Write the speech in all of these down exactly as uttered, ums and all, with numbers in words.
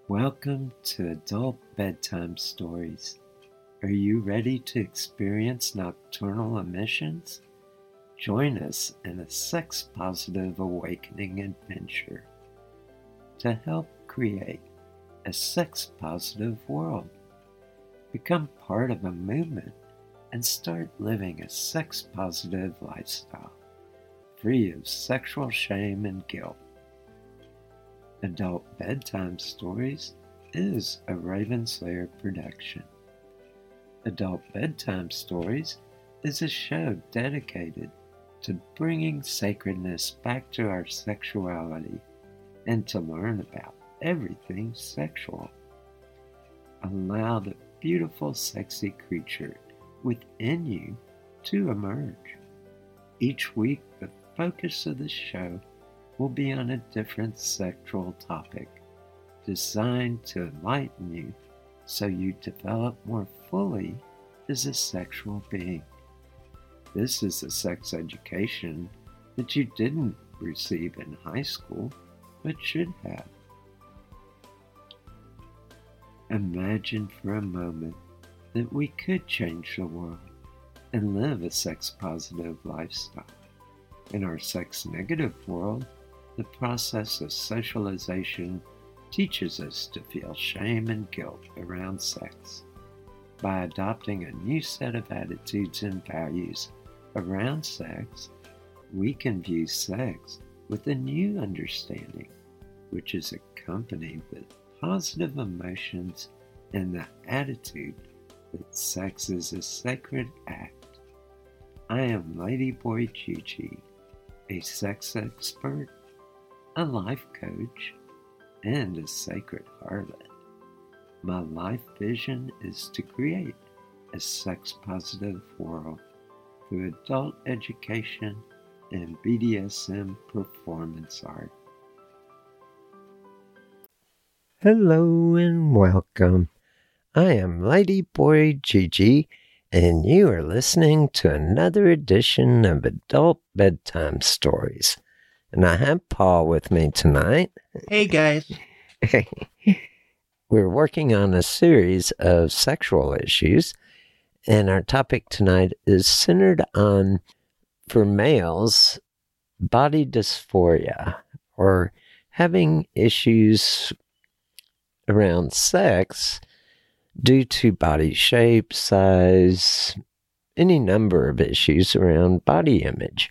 Welcome to Adult Bedtime Stories. Are you ready to experience nocturnal emissions? Join us in a sex-positive awakening adventure to help create a sex-positive world. Become part of a movement and start living a sex-positive lifestyle, free of sexual shame and guilt. Adult Bedtime Stories is a Ravenslayer production. Adult Bedtime Stories is a show dedicated to bringing sacredness back to our sexuality and to learn about everything sexual. Allow the beautiful, sexy creature within you to emerge. Each week, the focus of the show will be on a different sexual topic designed to enlighten you so you develop more fully as a sexual being. This is a sex education that you didn't receive in high school but should have. Imagine for a moment that we could change the world and live a sex-positive lifestyle. In our sex-negative world, the process of socialization teaches us to feel shame and guilt around sex. By adopting a new set of attitudes and values around sex, we can view sex with a new understanding, which is accompanied with positive emotions and the attitude that sex is a sacred act. I am Ladyboy Gigi, a sex expert, a life coach, and a sacred harlot. My life vision is to create a sex-positive world through adult education and B D S M performance art. Hello and welcome. I am Ladyboy Gigi, and you are listening to another edition of Adult Bedtime Stories. And I have Paul with me tonight. Hey, guys. We're working on a series of sexual issues, and our topic tonight is centered on, for males, body dysphoria, or having issues around sex due to body shape, size, any number of issues around body image.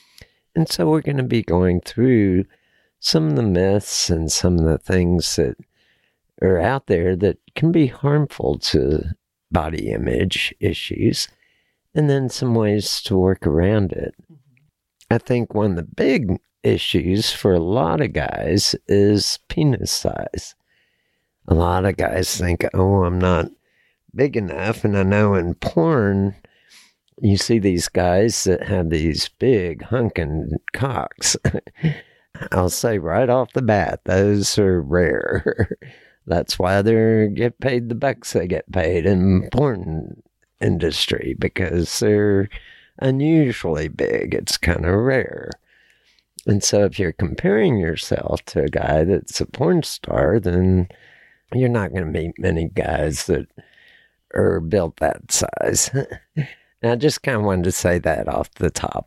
And so we're going to be going through some of the myths and some of the things that are out there that can be harmful to body image issues, and then some ways to work around it. I think one of the big issues for a lot of guys is penis size. A lot of guys think, oh, I'm not big enough, and I know in porn, you see these guys that have these big hunking cocks. I'll say right off the bat, those are rare. That's why they get paid the bucks they get paid in the porn industry, because they're unusually big. It's kind of rare. And so if you're comparing yourself to a guy that's a porn star, then you're not going to meet many guys that are built that size. And I just kind of wanted to say that off the top.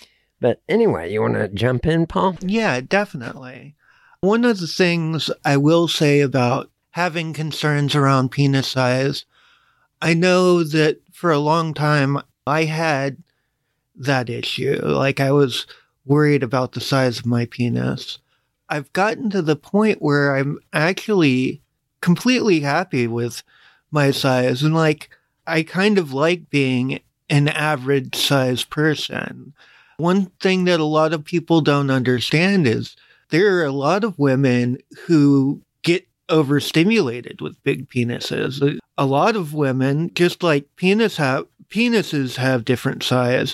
But anyway, you want to jump in, Paul? Yeah, definitely. One of the things I will say about having concerns around penis size, I know that for a long time I had that issue. Like, I was worried about the size of my penis. I've gotten to the point where I'm actually completely happy with my size. And like, I kind of like being an average size person. One thing that a lot of people don't understand is there are a lot of women who get overstimulated with big penises. A lot of women, just like penis have, penises have different size,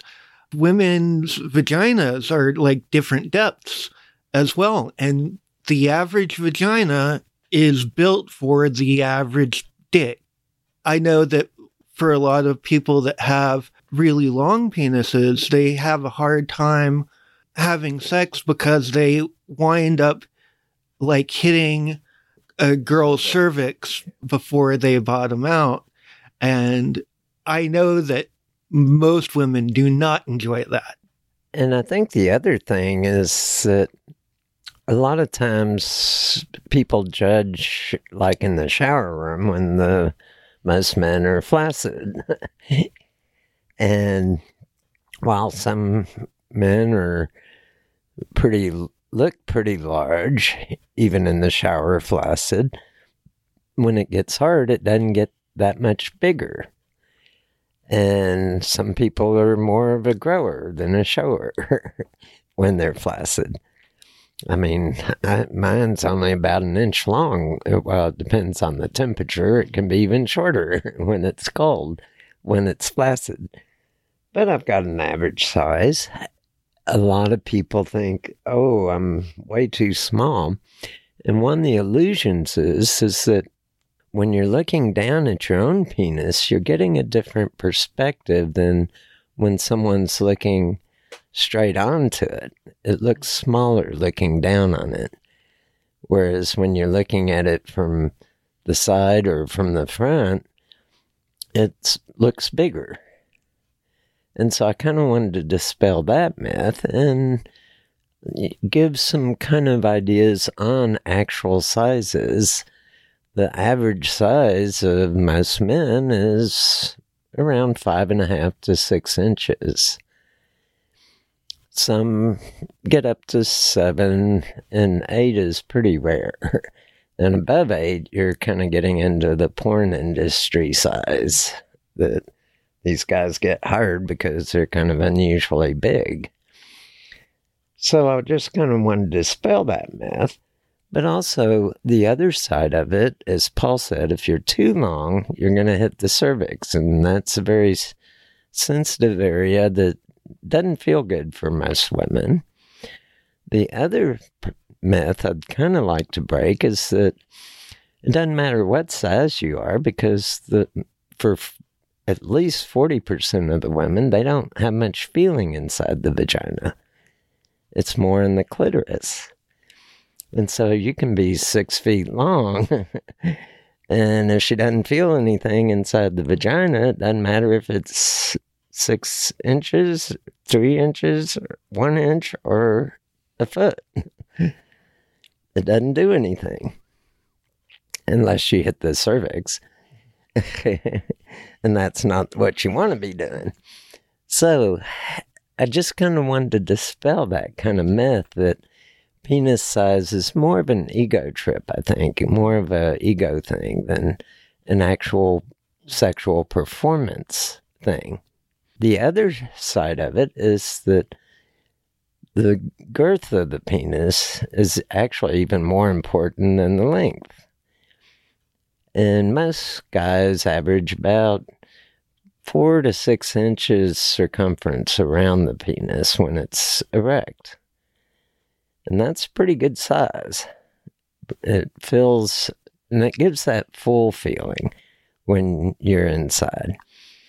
women's vaginas are like different depths as well. And the average vagina is built for the average dick. I know that for a lot of people that have really long penises, they have a hard time having sex because they wind up like hitting a girl's cervix before they bottom out. And I know that most women do not enjoy that. And I think the other thing is that a lot of times people judge, like in the shower room, when the most men are flaccid. And while some men are pretty, look pretty large, even in the shower flaccid, when it gets hard, it doesn't get that much bigger. And some people are more of a grower than a shower when they're flaccid. I mean, I, mine's only about an inch long. Well, it depends on the temperature. It can be even shorter when it's cold, when it's flaccid. But I've got an average size. A lot of people think, oh, I'm way too small. And one of the illusions is, is that when you're looking down at your own penis, you're getting a different perspective than when someone's looking straight onto it. It looks smaller looking down on it. Whereas when you're looking at it from the side or from the front, it looks bigger. And so I kind of wanted to dispel that myth and give some kind of ideas on actual sizes. The average size of most men is around five and a half to six inches. Some get up to seven, and eight is pretty rare. And above eight, you're kind of getting into the porn industry size that these guys get hired because they're kind of unusually big. So I just kind of wanted to dispel that myth. But also, the other side of it, as Paul said, if you're too long, you're going to hit the cervix. And that's a very sensitive area that doesn't feel good for most women. The other myth I'd kind of like to break is that it doesn't matter what size you are, because the for at least forty percent of the women, they don't have much feeling inside the vagina. It's more in the clitoris. And so you can be six feet long, and if she doesn't feel anything inside the vagina, it doesn't matter if it's six inches, three inches, one inch, or a foot. It doesn't do anything unless you hit the cervix. And that's not what you want to be doing. So I just kind of wanted to dispel that kind of myth that penis size is more of an ego trip, I think, more of an ego thing than an actual sexual performance thing. The other side of it is that the girth of the penis is actually even more important than the length. And most guys average about four to six inches circumference around the penis when it's erect. And that's pretty good size. It feels, and it gives that full feeling when you're inside.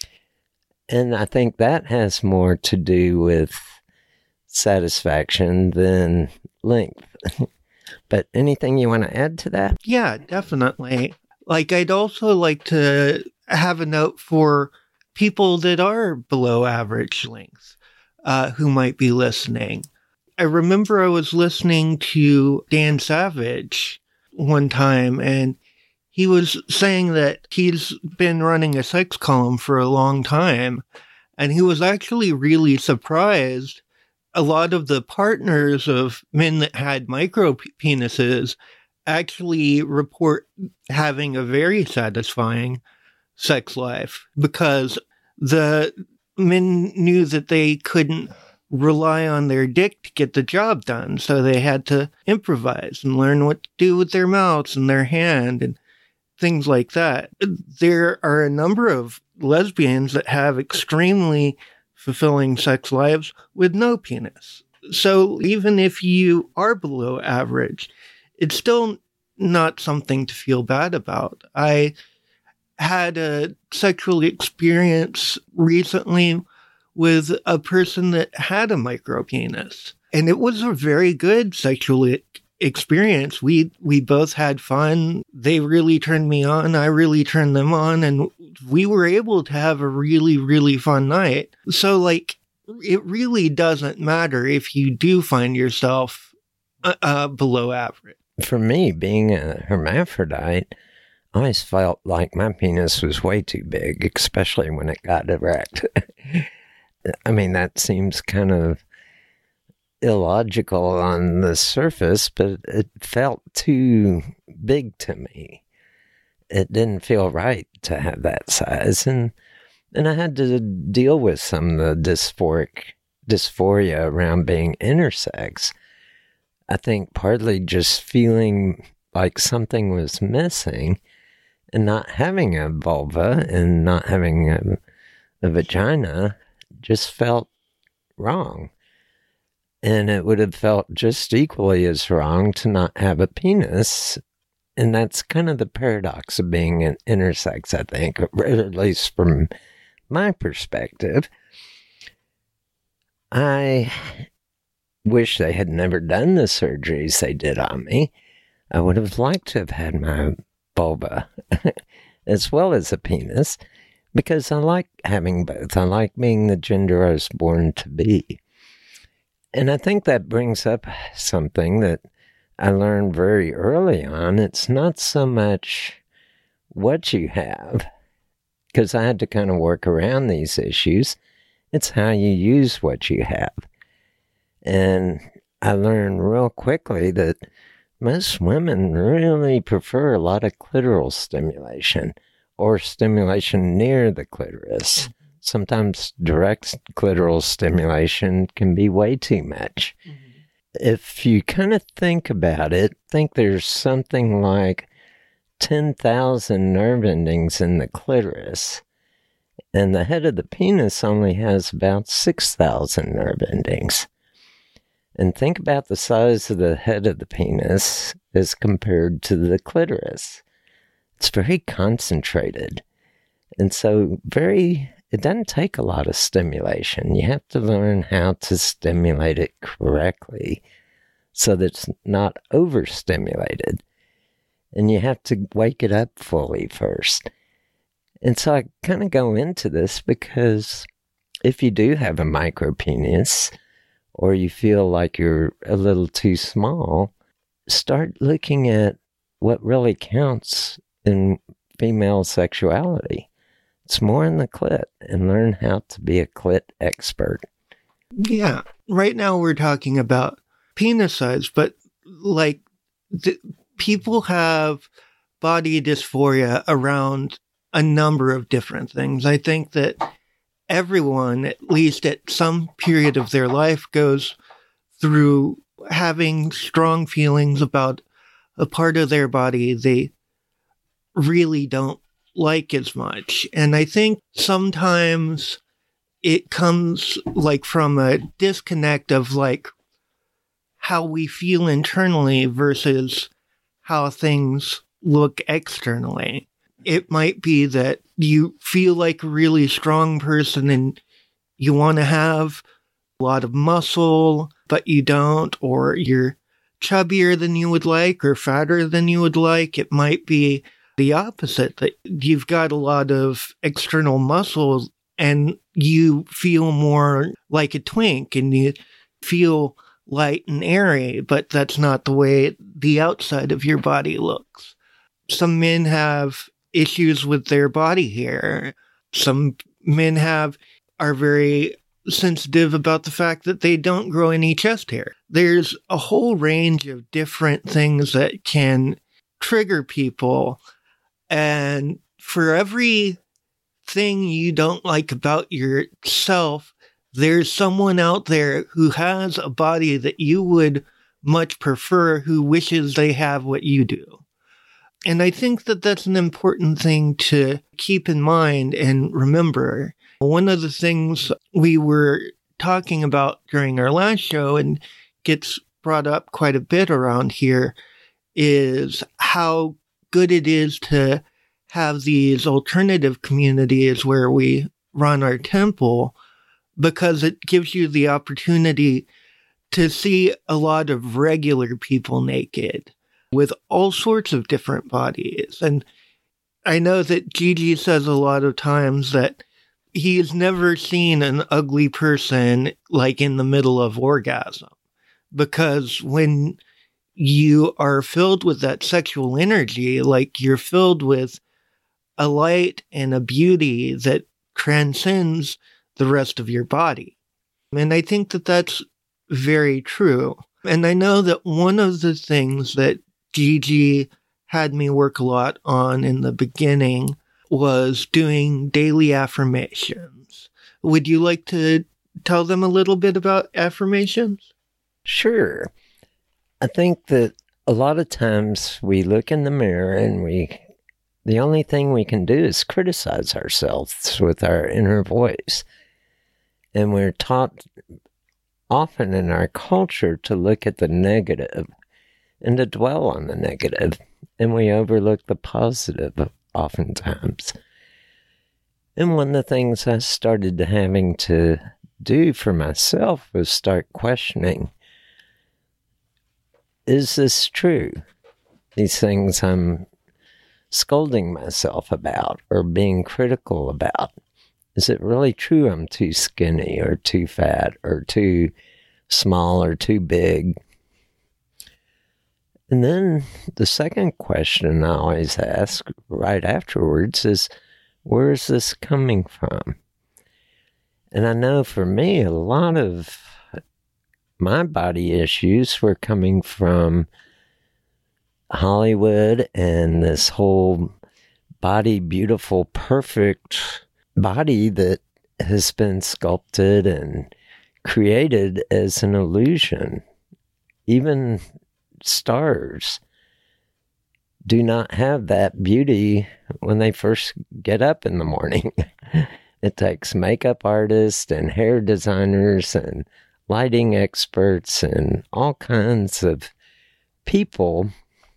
And I think that has more to do with satisfaction than length. But anything you want to add to that? Yeah, definitely. Like, I'd also like to have a note for people that are below average length, uh, who might be listening. I remember I was listening to Dan Savage one time, and he was saying that he's been running a sex column for a long time, and he was actually really surprised. A lot of the partners of men that had micro penises actually report having a very satisfying sex life, because the men knew that they couldn't rely on their dick to get the job done. So they had to improvise and learn what to do with their mouths and their hand and things like that. There are a number of lesbians that have extremely fulfilling sex lives with no penis. So even if you are below average, it's still not something to feel bad about. I had a sexual experience recently with a person that had a micro penis, and it was a very good sexual experience. We we both had fun. They really turned me on. I really turned them on. And we were able to have a really, really fun night. So, like, it really doesn't matter if you do find yourself uh, uh, below average. For me, being a hermaphrodite, I always felt like my penis was way too big, especially when it got erect. I mean, that seems kind of illogical on the surface, but it felt too big to me. It didn't feel right to have that size, and and I had to deal with some of the dysphoric dysphoria around being intersex. I think partly just feeling like something was missing, and not having a vulva and not having a, a vagina just felt wrong. And it would have felt just equally as wrong to not have a penis. And that's kind of the paradox of being an intersex, I think, or at least from my perspective. I wish they had never done the surgeries they did on me. I would have liked to have had my vulva as well as a penis, because I like having both. I like being the gender I was born to be. And I think that brings up something that I learned very early on. It's not so much what you have, because I had to kind of work around these issues. It's how you use what you have. And I learned real quickly that most women really prefer a lot of clitoral stimulation or stimulation near the clitoris. Sometimes direct clitoral stimulation can be way too much. Mm-hmm. If you kind of think about it, think there's something like ten thousand nerve endings in the clitoris, and the head of the penis only has about six thousand nerve endings. And think about the size of the head of the penis as compared to the clitoris. It's very concentrated. And so very, it doesn't take a lot of stimulation. You have to learn how to stimulate it correctly so that it's not overstimulated. And you have to wake it up fully first. And so I kind of go into this because if you do have a micropenis, or you feel like you're a little too small, start looking at what really counts in female sexuality. It's more in the clit, and learn how to be a clit expert. Yeah. Right now we're talking about penis size, but like th- people have body dysphoria around a number of different things. I think that everyone, at least at some period of their life, goes through having strong feelings about a part of their body they really don't like as much. And I think sometimes it comes like from a disconnect of like how we feel internally versus how things look externally. It might be that you feel like a really strong person and you want to have a lot of muscle, but you don't, or you're chubbier than you would like or fatter than you would like. It might be the opposite, that you've got a lot of external muscles and you feel more like a twink and you feel light and airy, but that's not the way the outside of your body looks. Some men have issues with their body hair. Some men have are very sensitive about the fact that they don't grow any chest hair. There's a whole range of different things that can trigger people. And for every thing you don't like about yourself, there's someone out there who has a body that you would much prefer, who wishes they have what you do. And I think that that's an important thing to keep in mind and remember. One of the things we were talking about during our last show and gets brought up quite a bit around here is how good it is to have these alternative communities where we run our temple, because it gives you the opportunity to see a lot of regular people naked with all sorts of different bodies. And I know that Gigi says a lot of times that he's never seen an ugly person like in the middle of orgasm, because when you are filled with that sexual energy, like you're filled with a light and a beauty that transcends the rest of your body. And I think that that's very true. And I know that one of the things that Gigi had me work a lot on in the beginning was doing daily affirmations. Would you like to tell them a little bit about affirmations? Sure. I think that a lot of times we look in the mirror and we, the only thing we can do is criticize ourselves with our inner voice. And we're taught often in our culture to look at the negative and to dwell on the negative, and we overlook the positive oftentimes. And one of the things I started having to do for myself was start questioning, is this true? These things I'm scolding myself about or being critical about. Is it really true I'm too skinny or too fat or too small or too big? And then the second question I always ask right afterwards is, where is this coming from? And I know for me, a lot of my body issues were coming from Hollywood and this whole body, beautiful, perfect body that has been sculpted and created as an illusion. Even stars do not have that beauty when they first get up in the morning. It takes makeup artists and hair designers and lighting experts and all kinds of people.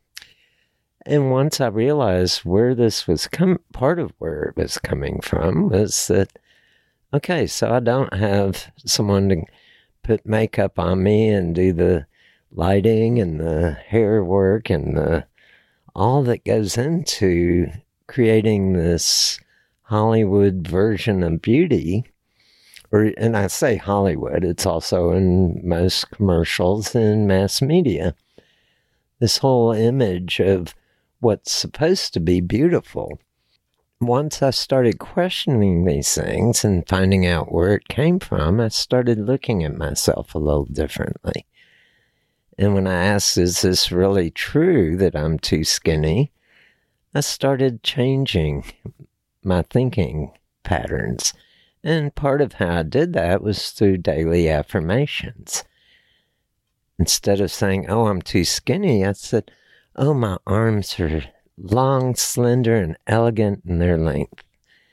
And once I realized where this was com- part of where it was coming from was that, okay, so I don't have someone to put makeup on me and do the lighting and the hair work and the all that goes into creating this Hollywood version of beauty. Or, and I say Hollywood, it's also in most commercials and mass media. This whole image of what's supposed to be beautiful. Once I started questioning these things and finding out where it came from, I started looking at myself a little differently. And when I asked, is this really true that I'm too skinny? I started changing my thinking patterns. And part of how I did that was through daily affirmations. Instead of saying, oh, I'm too skinny, I said, oh, my arms are long, slender, and elegant in their length.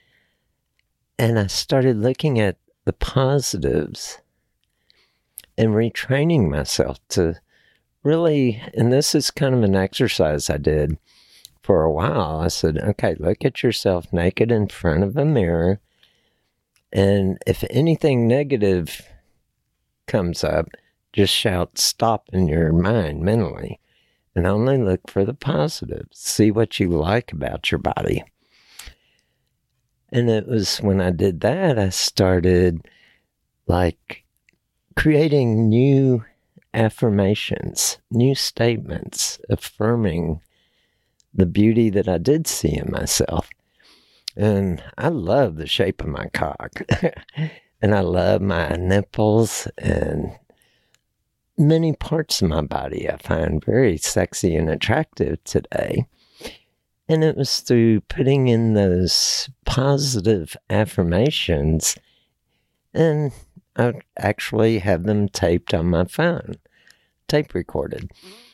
And I started looking at the positives and retraining myself to really, and this is kind of an exercise I did for a while. I said, okay, look at yourself naked in front of a mirror. And if anything negative comes up, just shout stop in your mind mentally and only look for the positives. See what you like about your body. And it was when I did that, I started like creating new affirmations, new statements, affirming the beauty that I did see in myself. And I love the shape of my cock. And I love my nipples and many parts of my body I find very sexy and attractive today. And it was through putting in those positive affirmations, and I actually have them taped on my phone, tape recorded.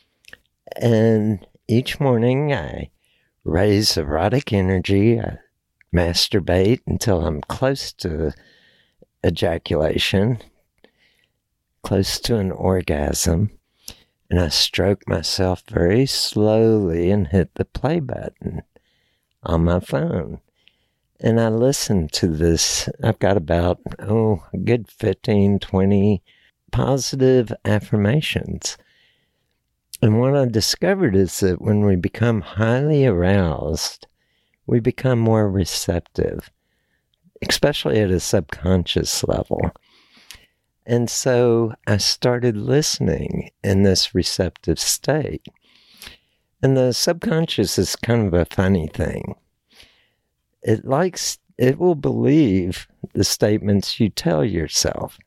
And each morning I raise erotic energy, I masturbate until I'm close to ejaculation, close to an orgasm, and I stroke myself very slowly and hit the play button on my phone. And I listen to this. I've got about, oh, a good fifteen, twenty positive affirmations. And what I discovered is that when we become highly aroused, we become more receptive, especially at a subconscious level. And so I started listening in this receptive state. And the subconscious is kind of a funny thing. It likes, it will believe the statements you tell yourself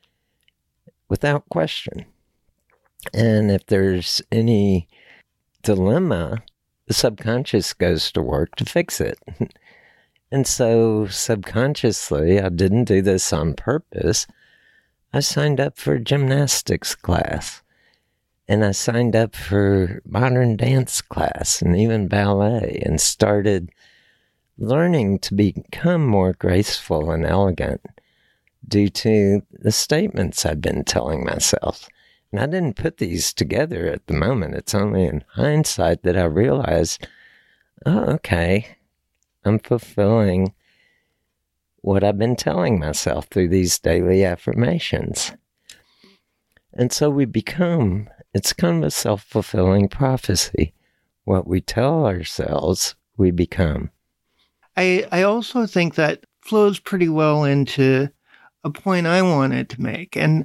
without question. And if there's any dilemma, the subconscious goes to work to fix it. And so subconsciously, I didn't do this on purpose. I signed up for a gymnastics class. And I signed up for modern dance class and even ballet, and started learning to become more graceful and elegant due to the statements I've been telling myself. And I didn't put these together at the moment. It's only in hindsight that I realized, oh, okay, I'm fulfilling what I've been telling myself through these daily affirmations. And so we become, it's kind of a self-fulfilling prophecy. What we tell ourselves, we become. I, I also think that flows pretty well into a point I wanted to make. And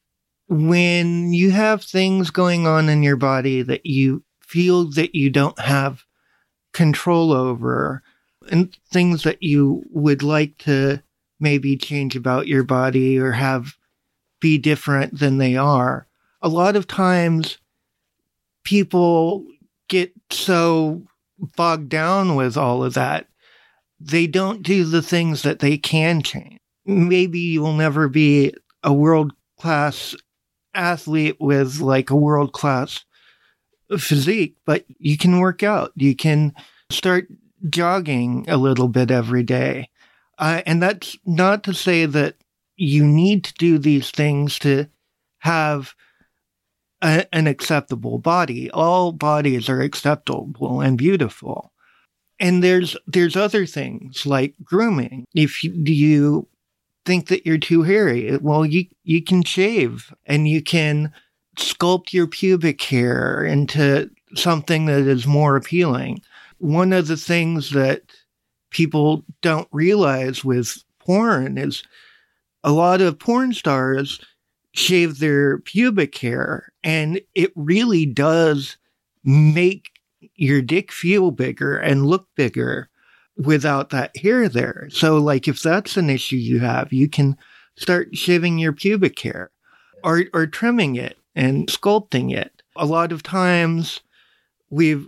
when you have things going on in your body that you feel that you don't have control over, and things that you would like to maybe change about your body or have be different than they are, a lot of times people get so bogged down with all of that, they don't do the things that they can change. Maybe you will never be a world-class athlete with like a world-class physique, but you can work out. You can start jogging a little bit every day. Uh, and that's not to say that you need to do these things to have a, an acceptable body. All bodies are acceptable and beautiful. And there's there's other things like grooming. If you, you think that you're too hairy, well, you, you can shave and you can sculpt your pubic hair into something that is more appealing. One of the things that people don't realize with porn is a lot of porn stars shave their pubic hair, and it really does make your dick feel bigger and look bigger without that hair there. So, like, if that's an issue you have, you can start shaving your pubic hair or, or trimming it and sculpting it. A lot of times we've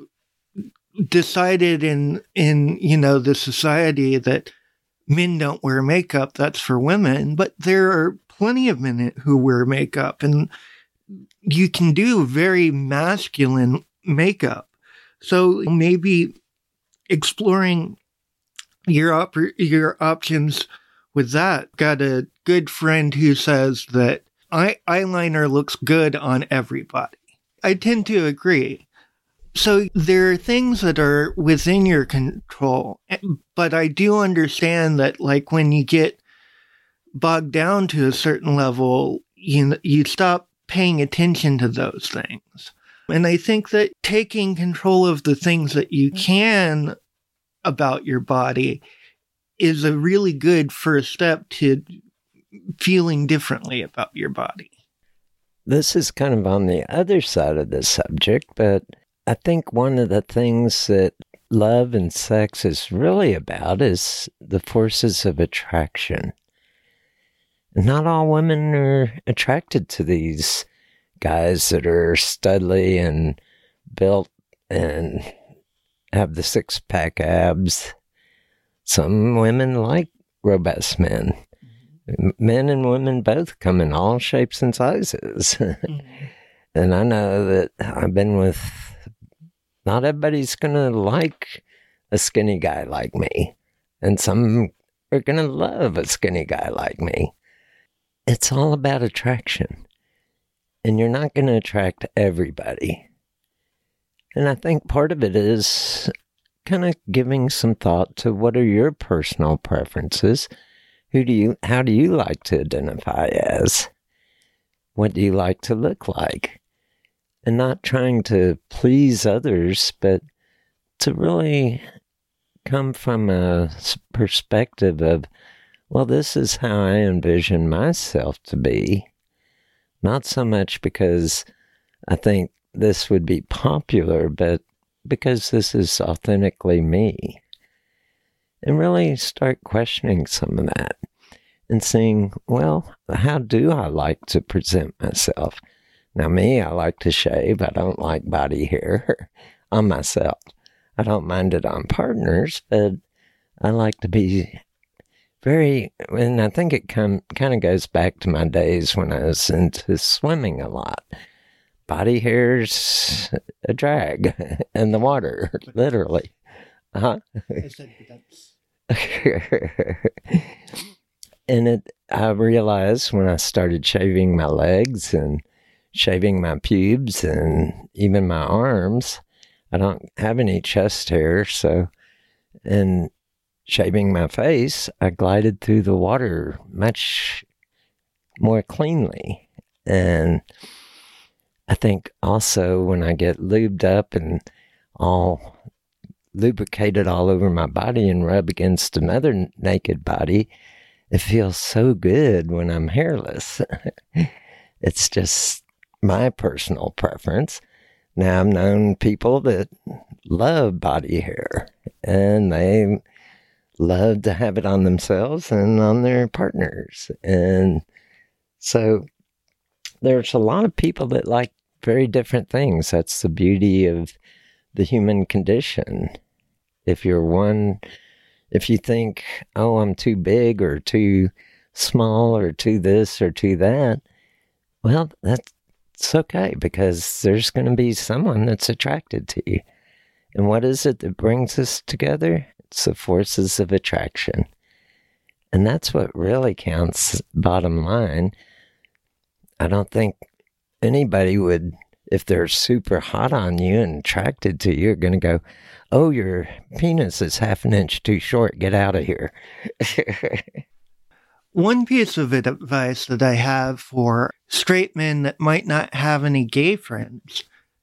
decided in, in, you know, the society that men don't wear makeup, that's for women, but there are plenty of men who wear makeup, and you can do very masculine makeup. So maybe exploring your op- your options with that. Got a good friend who says that eye- eyeliner looks good on everybody. I tend to agree. So there are things that are within your control, but I do understand that, like, when you get bogged down to a certain level, you you stop paying attention to those things. And I think that taking control of the things that you can about your body is a really good first step to feeling differently about your body. This is kind of on the other side of the subject, but I think one of the things that love and sex is really about is the forces of attraction. Not all women are attracted to these guys that are studly and built and have the six-pack abs. Some women like robust men. Mm-hmm. Men and women both come in all shapes and sizes. Mm-hmm. And I know that I've been with, not everybody's going to like a skinny guy like me. And some are going to love a skinny guy like me. It's all about attraction. And you're not going to attract everybody. And I think part of it is kind of giving some thought to what are your personal preferences? Who do you, how do you like to identify as? what do you like to look like? And not trying to please others, but to really come from a perspective of, well, this is how I envision myself to be. Not so much because I think this would be popular, but because this is authentically me. And really start questioning some of that and saying, well, how do I like to present myself? Now, me, I like to shave. I don't like body hair on myself. I don't mind it on partners, but I like to be very, and I think it come, kind of goes back to my days when I was into swimming a lot. Body hair's a drag in the water, literally. Uh-huh. And it, I realized when I started shaving my legs and shaving my pubes and even my arms, I don't have any chest hair, so, and shaving my face, I glided through the water much more cleanly. And I think also when I get lubed up and all lubricated all over my body and rub against another naked body, it feels so good when I'm hairless. It's just my personal preference. Now, I've known people that love body hair, and they love to have it on themselves and on their partners. And so there's a lot of people that like very different things. That's the beauty of the human condition. If you're one, if you think, oh, I'm too big or too small or too this or too that, well, that's it's okay, because there's going to be someone that's attracted to you. And what is it that brings us together? It's the forces of attraction. And that's what really counts, bottom line. I don't think anybody would, if they're super hot on you and attracted to you, are going to go, oh, your penis is half an inch too short, get out of here. One piece of advice that I have for straight men that might not have any gay friends,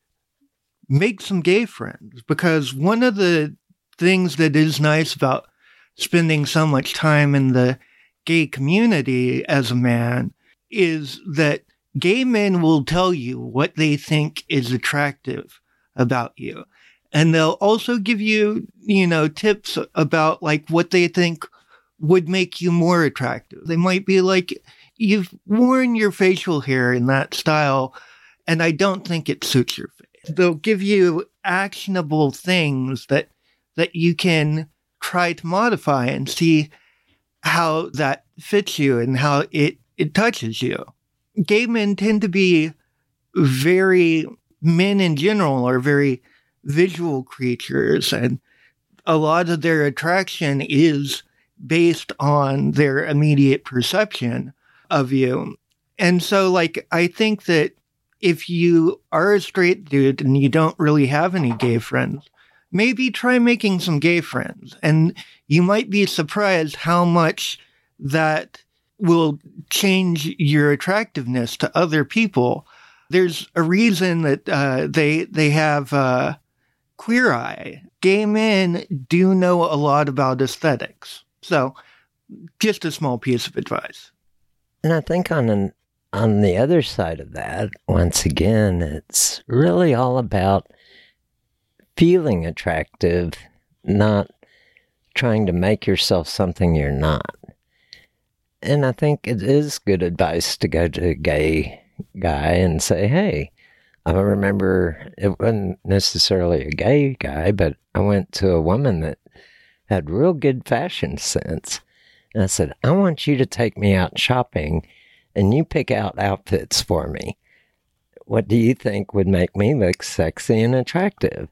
make some gay friends. Because one of the things that is nice about spending so much time in the gay community as a man is that gay men will tell you what they think is attractive about you. And they'll also give you, you know, tips about like what they think would make you more attractive. They might be like, you've worn your facial hair in that style, and I don't think it suits your face. They'll give you actionable things that that you can try to modify and see how that fits you and how it, it touches you. Gay men tend to be very, men in general are very visual creatures, and a lot of their attraction is based on their immediate perception of you. And so, like, I think that if you are a straight dude and you don't really have any gay friends, maybe try making some gay friends. And you might be surprised how much that will change your attractiveness to other people. There's a reason that uh, they they have uh, Queer Eye. Gay men do know a lot about aesthetics. So, just a small piece of advice. And I think on an, on the other side of that, once again, it's really all about feeling attractive, not trying to make yourself something you're not. And I think it is good advice to go to a gay guy and say, hey, I remember it wasn't necessarily a gay guy, but I went to a woman that had real good fashion sense. And I said, I want you to take me out shopping and you pick out outfits for me. What do you think would make me look sexy and attractive?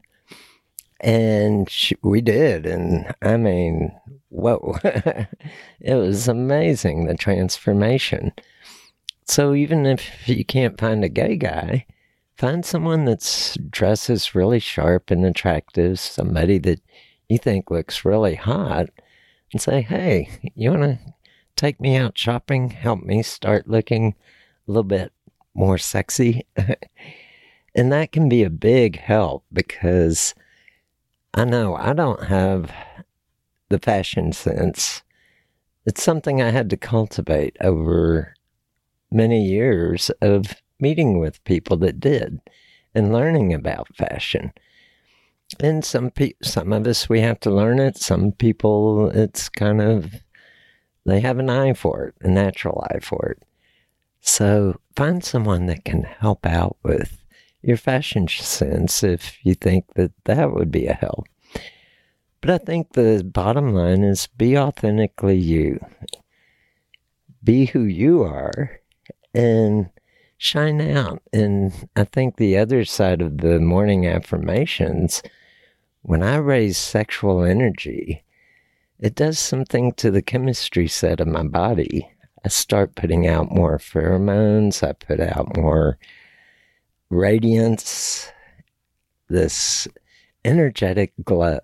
And she, we did. And I mean, whoa, it was amazing, the transformation. So even if you can't find a gay guy, find someone that's dresses really sharp and attractive, somebody that you think looks really hot, and say, hey, you want to take me out shopping? Help me start looking a little bit more sexy. And that can be a big help because I know I don't have the fashion sense. It's something I had to cultivate over many years of meeting with people that did and learning about fashion. And some pe- some of us, we have to learn it. Some people, it's kind of, they have an eye for it, a natural eye for it. So find someone that can help out with your fashion sense if you think that that would be a help. But I think the bottom line is be authentically you. Be who you are and shine out. And I think the other side of the morning affirmations, when I raise sexual energy, it does something to the chemistry set of my body. I start putting out more pheromones. I put out more radiance, this energetic glow.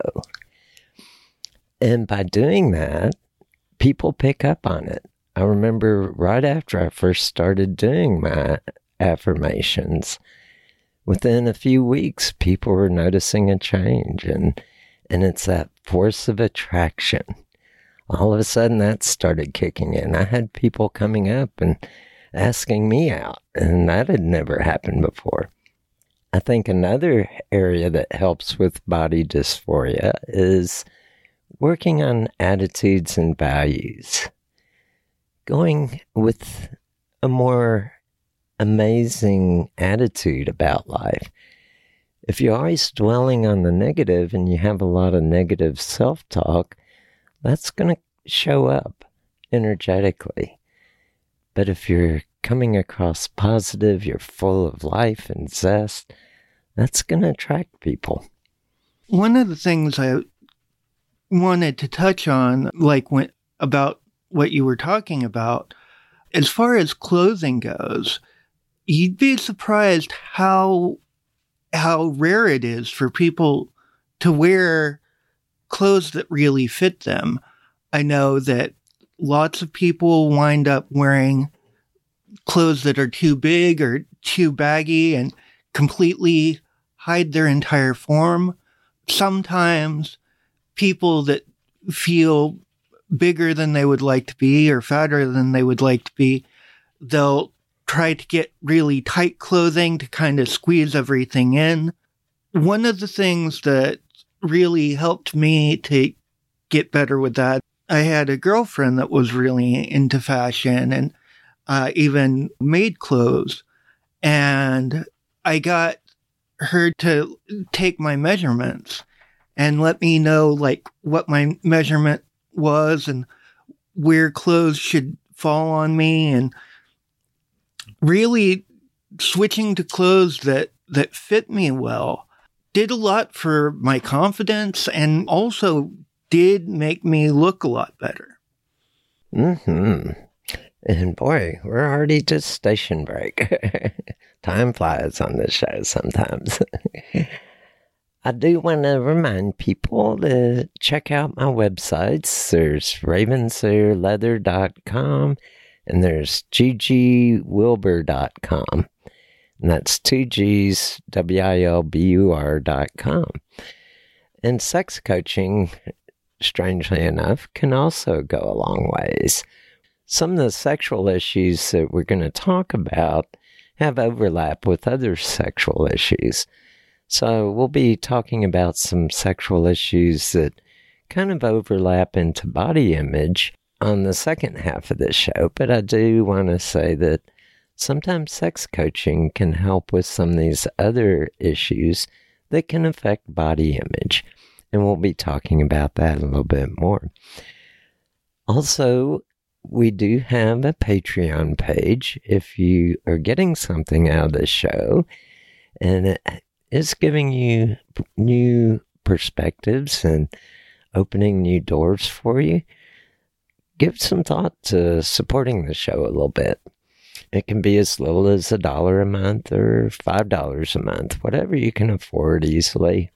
And by doing that, people pick up on it. I remember right after I first started doing my affirmations, within a few weeks, people were noticing a change. And, and it's that force of attraction. All of a sudden, that started kicking in. I had people coming up and asking me out, and that had never happened before. I think another area that helps with body dysphoria is working on attitudes and values. Going with a more amazing attitude about life. If you're always dwelling on the negative and you have a lot of negative self-talk, that's going to show up energetically. But if you're coming across positive, you're full of life and zest, that's going to attract people. One of the things I wanted to touch on, like when, about what you were talking about, as far as clothing goes, you'd be surprised how how rare it is for people to wear clothes that really fit them. I know that lots of people wind up wearing clothes that are too big or too baggy and completely hide their entire form. Sometimes people that feel bigger than they would like to be or fatter than they would like to be, they'll try to get really tight clothing to kind of squeeze everything in. One of the things that really helped me to get better with that, I had a girlfriend that was really into fashion and uh, even made clothes. And I got her to take my measurements and let me know like what my measurement was and where clothes should fall on me, and really switching to clothes that, that fit me well did a lot for my confidence and also did make me look a lot better. Mm-hmm. And boy, we're already to station break. Time flies on this show sometimes. I do want to remind people to check out my websites. There's ravensair leather dot com and there's g g wilbur dot com. And that's two G's, W I L B U R dot com. And sex coaching, strangely enough, can also go a long ways. Some of the sexual issues that we're going to talk about have overlap with other sexual issues. So we'll be talking about some sexual issues that kind of overlap into body image on the second half of this show. But I do want to say that sometimes sex coaching can help with some of these other issues that can affect body image. And we'll be talking about that a little bit more. Also, we do have a Patreon page if you are getting something out of this show and it is giving you new perspectives and opening new doors for you. Give some thought to supporting the show a little bit. It can be as little as a dollar a month or five dollars a month, whatever you can afford easily.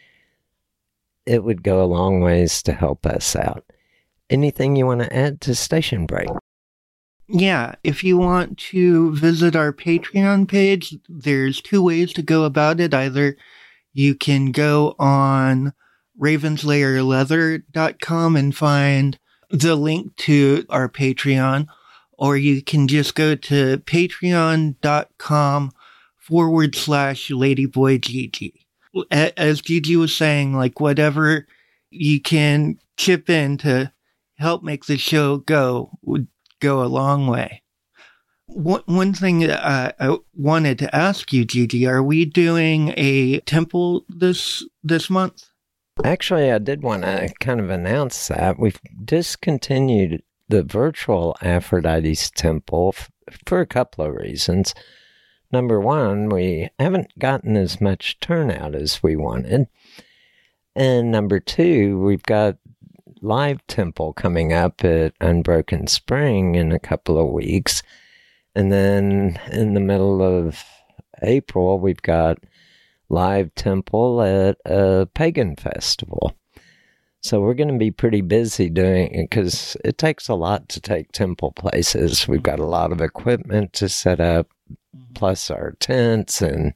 It would go a long ways to help us out. Anything you want to add to Station Break? Yeah, if you want to visit our Patreon page, there's two ways to go about it. Either you can go on ravenslayerleather dot com and find the link to our Patreon, or you can just go to patreon.com forward slash ladyboygg. As Gigi was saying, like whatever you can chip in to help make the show go would go a long way. One, one thing uh, I wanted to ask you, Gigi, are we doing a temple this this month? Actually, I did want to kind of announce that. We've discontinued the virtual Aphrodite's Temple f- for a couple of reasons. Number one, we haven't gotten as much turnout as we wanted. And number two, we've got live temple coming up at Unbroken Spring in a couple of weeks. And then in the middle of April, we've got live temple at a pagan festival. So we're going to be pretty busy doing it because it takes a lot to take temple places. We've got a lot of equipment to set up, plus our tents and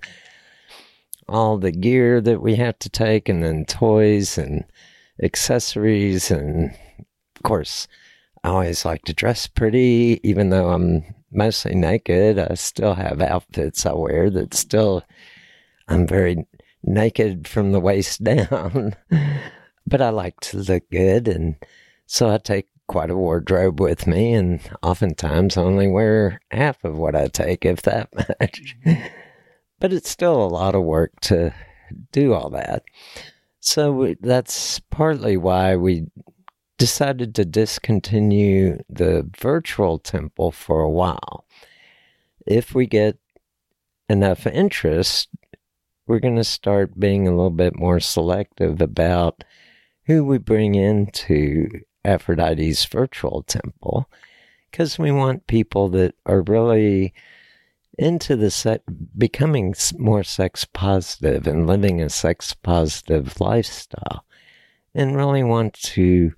all the gear that we have to take, and then toys and accessories. And of course, I always like to dress pretty, even though I'm mostly naked. I still have outfits I wear that still, I'm very naked from the waist down, but I like to look good. And so I take quite a wardrobe with me, and oftentimes I only wear half of what I take, if that much. But it's still a lot of work to do all that. So we, that's partly why we decided to discontinue the virtual temple for a while. If we get enough interest, we're going to start being a little bit more selective about who we bring into Aphrodite's virtual temple, because we want people that are really into the se- becoming more sex positive and living a sex positive lifestyle, and really want to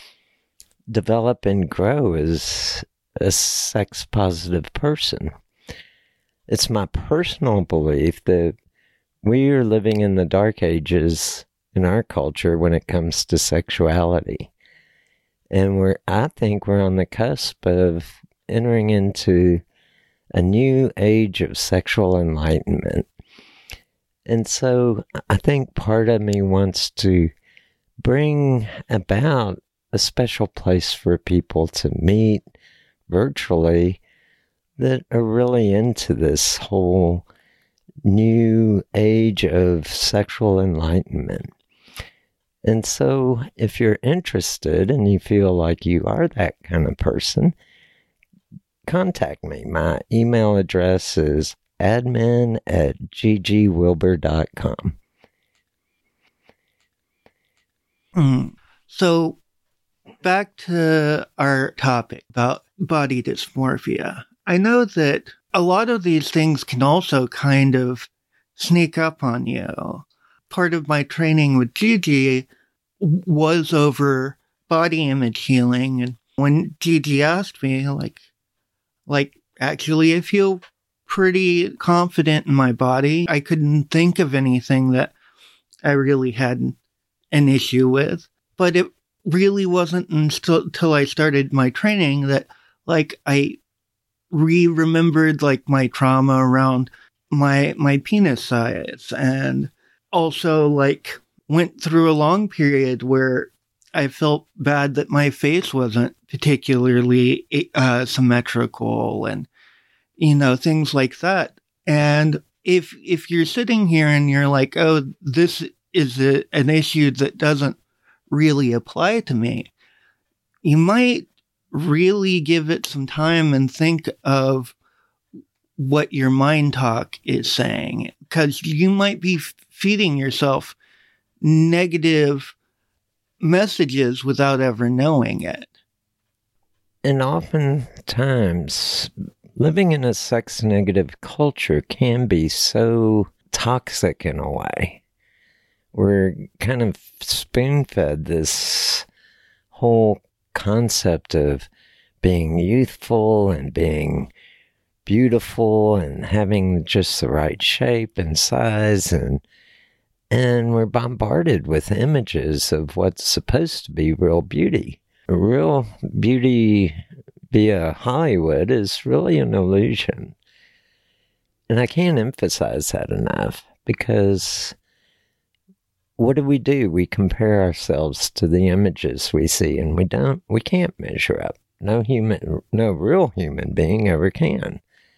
develop and grow as a sex positive person. It's my personal belief that we are living in the dark ages in our culture when it comes to sexuality. And we're, I think we're on the cusp of entering into a new age of sexual enlightenment. And so I think part of me wants to bring about a special place for people to meet virtually that are really into this whole new age of sexual enlightenment. And so if you're interested and you feel like you are that kind of person, contact me. My email address is admin at ggwilbur dot com. Mm. So back to our topic about body dysmorphia. I know that a lot of these things can also kind of sneak up on you. Part of my training with Gigi was over body image healing. And when Gigi asked me, like, like, actually, I feel pretty confident in my body. I couldn't think of anything that I really had an issue with. But it really wasn't until, until I started my training that, like, I re-remembered, like, my trauma around my my penis size, and also, like, went through a long period where I felt bad that my face wasn't particularly uh, symmetrical, and, you know, things like that. And if if you're sitting here and you're like, oh, this is a, an issue that doesn't really apply to me, you might really give it some time and think of what your mind talk is saying, because you might be feeding yourself negative messages without ever knowing it. And oftentimes, living in a sex negative culture can be so toxic in a way. We're kind of spoon fed this whole concept of being youthful and being beautiful and having just the right shape and size, and and we're bombarded with images of what's supposed to be real beauty. Real beauty via Hollywood is really an illusion. And I can't emphasize that enough, because what do we do? We compare ourselves to the images we see, and we don't, we can't measure up. No human, no real human being ever can.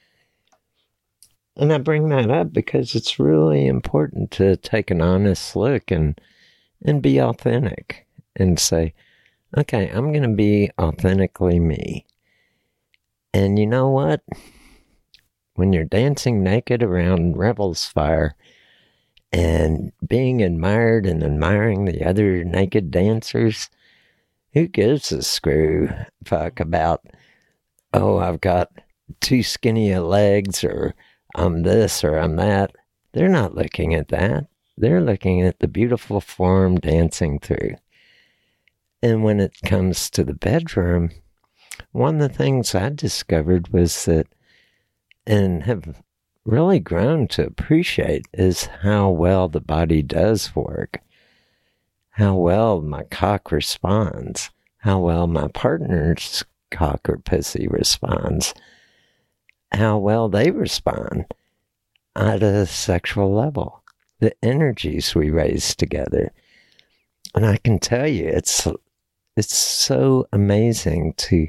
And I bring that up because it's really important to take an honest look and and be authentic and say, okay, I'm going to be authentically me. And you know what? When you're dancing naked around Revel's fire and being admired and admiring the other naked dancers, who gives a screw fuck about, oh, I've got too skinny legs, or I'm this or I'm that? They're not looking at that. They're looking at the beautiful form dancing through. And when it comes to the bedroom, one of the things I discovered was that, and have really grown to appreciate, is how well the body does work, how well my cock responds, how well my partner's cock or pussy responds, how well they respond at a sexual level, the energies we raise together. And I can tell you, it's it's so amazing to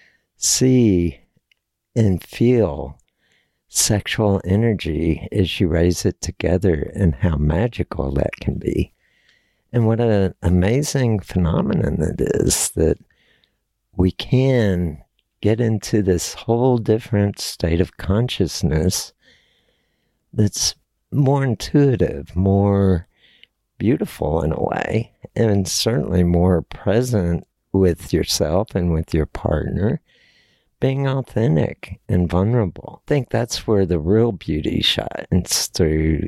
see and feel sexual energy as you raise it together, and how magical that can be. And what an amazing phenomenon it is that we can get into this whole different state of consciousness that's more intuitive, more beautiful in a way, and certainly more present with yourself and with your partner, being authentic and vulnerable. I think that's where the real beauty shines through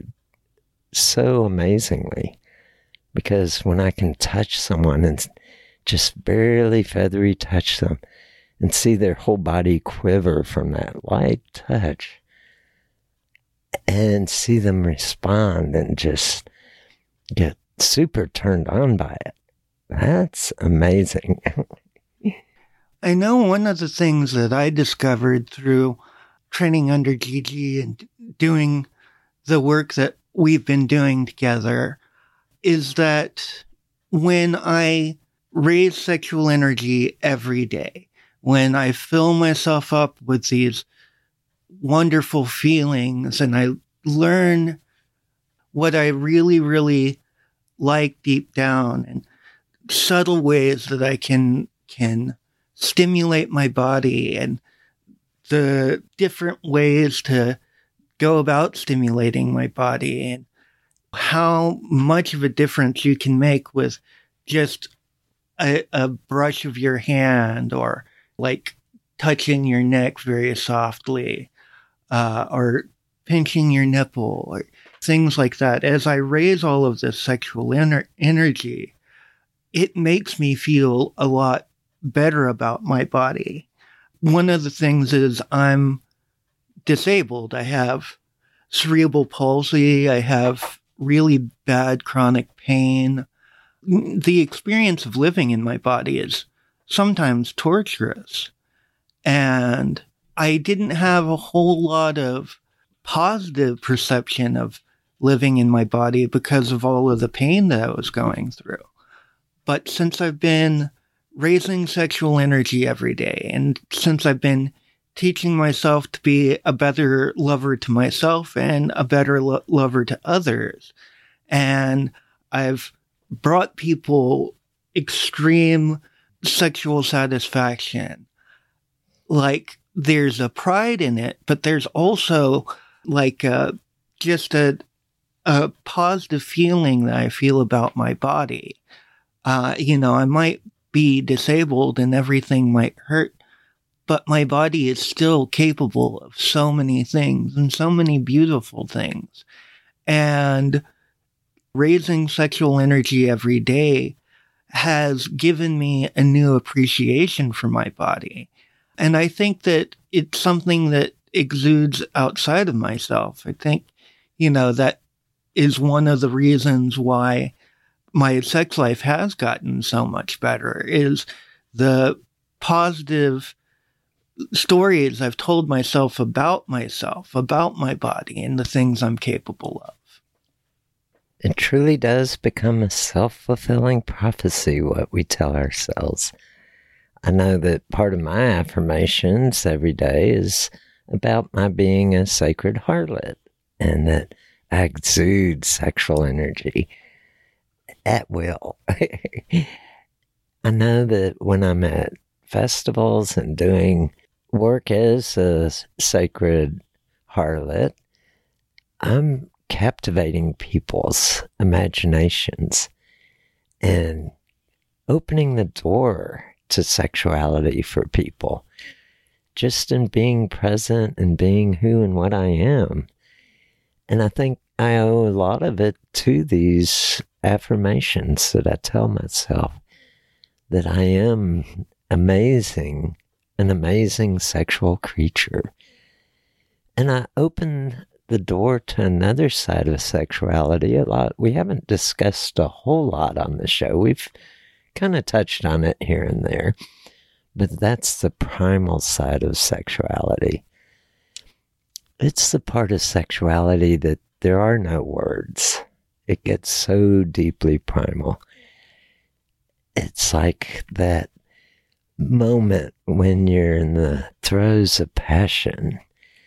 so amazingly, because when I can touch someone and just barely feathery touch them and see their whole body quiver from that light touch, and see them respond and just get super turned on by it, that's amazing. I know one of the things that I discovered through training under Gigi and doing the work that we've been doing together is that when I raise sexual energy every day, when I fill myself up with these wonderful feelings and I learn what I really, really like deep down, and subtle ways that I can can stimulate my body, and the different ways to go about stimulating my body, and how much of a difference you can make with just a, a brush of your hand, or like touching your neck very softly, uh, or pinching your nipple, or things like that. As I raise all of this sexual ener- energy, it makes me feel a lot better about my body. One of the things is I'm disabled. I have cerebral palsy. I have really bad chronic pain. The experience of living in my body is sometimes torturous. And I didn't have a whole lot of positive perception of living in my body because of all of the pain that I was going through. But since I've been raising sexual energy every day, and since I've been teaching myself to be a better lover to myself and a better lo- lover to others, and I've brought people extreme sexual satisfaction, like there's a pride in it, but there's also like a, just a, a positive feeling that I feel about my body. Uh, you know, I might be disabled and everything might hurt, but my body is still capable of so many things and so many beautiful things. And raising sexual energy every day has given me a new appreciation for my body. And I think that it's something that exudes outside of myself. I think, you know, that is one of the reasons why my sex life has gotten so much better, is the positive stories I've told myself about myself, about my body, and the things I'm capable of. It truly does become a self-fulfilling prophecy, what we tell ourselves. I know that part of my affirmations every day is about my being a sacred harlot, and that I exude sexual energy at will. I know that when I'm at festivals and doing work as a sacred harlot, I'm captivating people's imaginations and opening the door to sexuality for people, just in being present and being who and what I am. And I think I owe a lot of it to these affirmations that I tell myself, that I am amazing, an amazing sexual creature. And I open the door to another side of sexuality a lot. We haven't discussed a whole lot on the show. We've kind of touched on it here and there, but that's the primal side of sexuality. It's the part of sexuality that there are no words. It gets so deeply primal. It's like that moment when you're in the throes of passion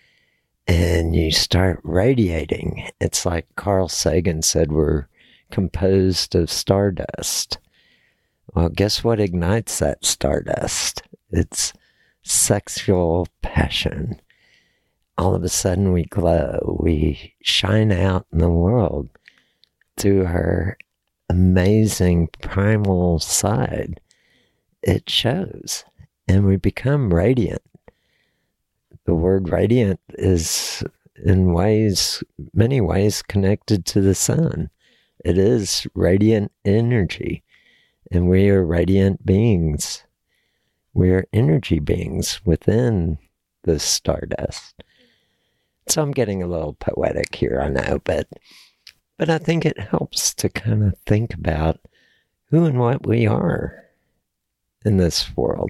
and you start radiating. It's like Carl Sagan said, we're composed of stardust. Well, guess what ignites that stardust? It's sexual passion. All of a sudden we glow. We shine out in the world through our amazing primal side. It shows, and we become radiant. The word radiant is in ways, many ways, connected to the sun. It is radiant energy, and we are radiant beings. We are energy beings within the stardust. So I'm getting a little poetic here, I know, but but I think it helps to kind of think about who and what we are in this world,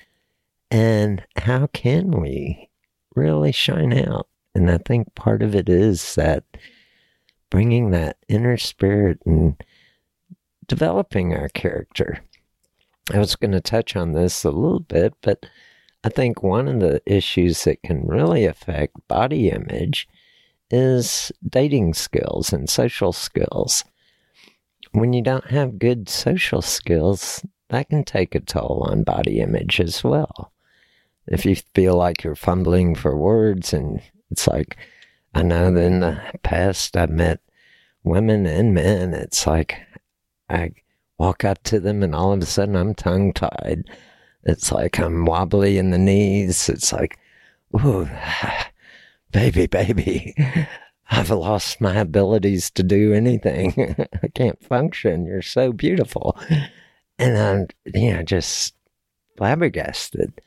and how can we really shine out. And I think part of it is that bringing that inner spirit and developing our character. I was going to touch on this a little bit, but I think one of the issues that can really affect body image is dating skills and social skills. When you don't have good social skills, that can take a toll on body image as well. If you feel like you're fumbling for words, and it's like, I know that in the past I've met women and men, it's like I walk up to them and all of a sudden I'm tongue-tied. It's like I'm wobbly in the knees. It's like, ooh, baby, baby, I've lost my abilities to do anything. I can't function. You're so beautiful. And I'm, you know, just flabbergasted.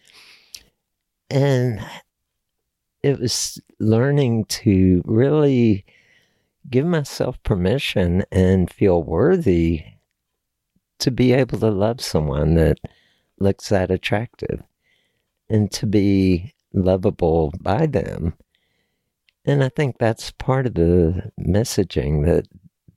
And it was learning to really give myself permission and feel worthy to be able to love someone that looks that attractive and to be lovable by them. And I think that's part of the messaging that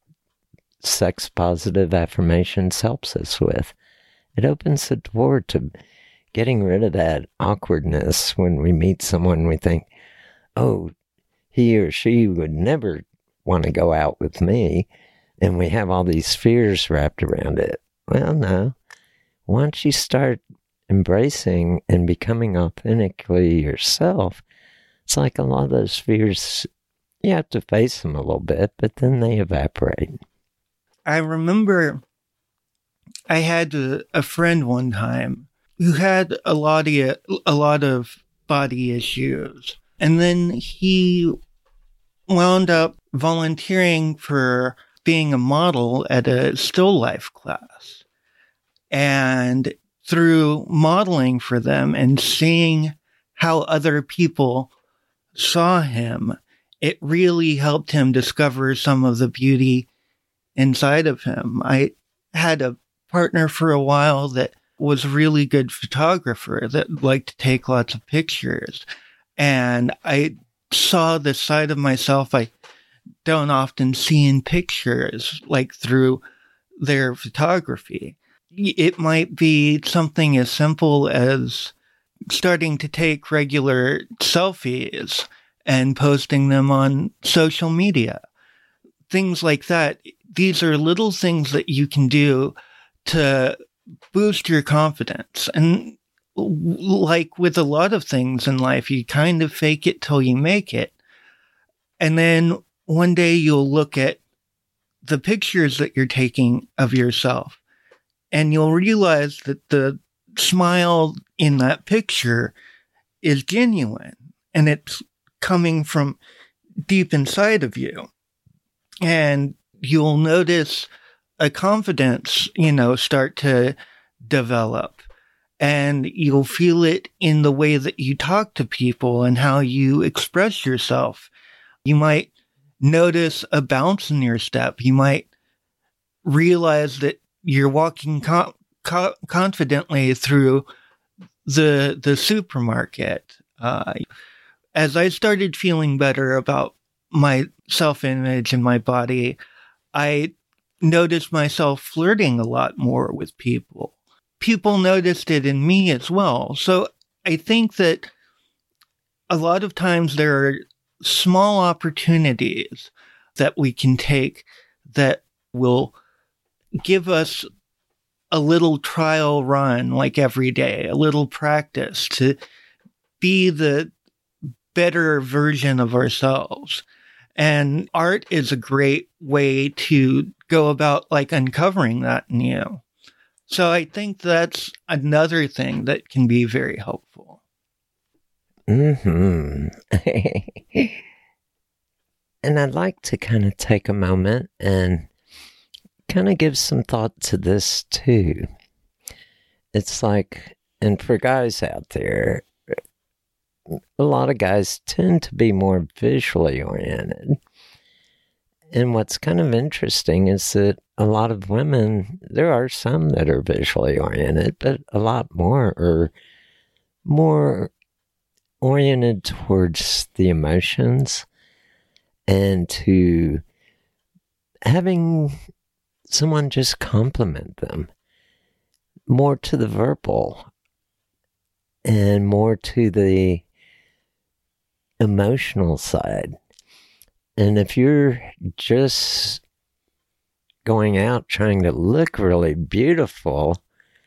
sex positive affirmations helps us with. It opens the door to getting rid of that awkwardness when we meet someone we think, oh, he or she would never want to go out with me, and we have all these fears wrapped around it. Well, no. Once you start embracing and becoming authentically yourself, it's like a lot of those fears, you have to face them a little bit, but then they evaporate. I remember I had a, a friend one time who had a lot of, a lot of body issues. And then he wound up volunteering for being a model at a still life class. And through modeling for them and seeing how other people saw him, it really helped him discover some of the beauty inside of him. I had a partner for a while that was a really good photographer that liked to take lots of pictures. And I saw this side of myself I don't often see in pictures, like through their photography. It might be something as simple as starting to take regular selfies and posting them on social media. Things like that. These are little things that you can do to boost your confidence. And like with a lot of things in life, you kind of fake it till you make it. And then one day you'll look at the pictures that you're taking of yourself, and you'll realize that the smile in that picture is genuine, and it's coming from deep inside of you. And you'll notice a confidence, you know, start to develop. And you'll feel it in the way that you talk to people and how you express yourself. You might notice a bounce in your step. You might realize that you're walking com- co- confidently through the the supermarket. Uh, as I started feeling better about my self-image and my body, I noticed myself flirting a lot more with people. People noticed it in me as well. So I think that a lot of times there are small opportunities that we can take that will give us a little trial run, like every day, a little practice to be the better version of ourselves. And art is a great way to go about like uncovering that in you. So I think that's another thing that can be very helpful. Hmm. And I'd like to kind of take a moment and kind of give some thought to this too. It's like, and for guys out there, a lot of guys tend to be more visually oriented. And what's kind of interesting is that a lot of women, there are some that are visually oriented, but a lot more are more oriented towards the emotions and to having someone just compliment them, more to the verbal and more to the emotional side. And if you're just going out trying to look really beautiful